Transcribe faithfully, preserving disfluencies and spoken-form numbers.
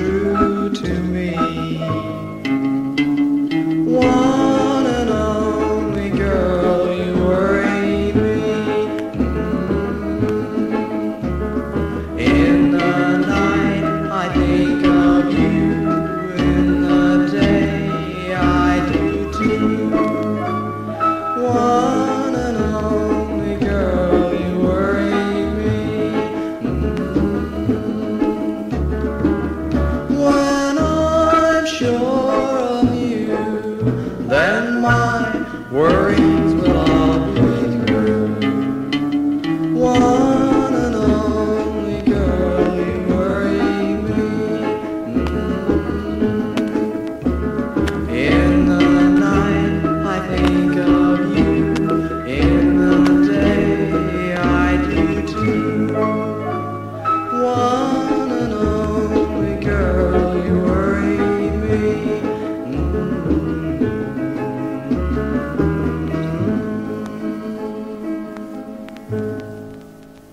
true to me. One and only girl, you worry me. In the night I think of you, in the day I do too. One and only girl, you worry me. When I'm sure of you, then my worries will all be through. One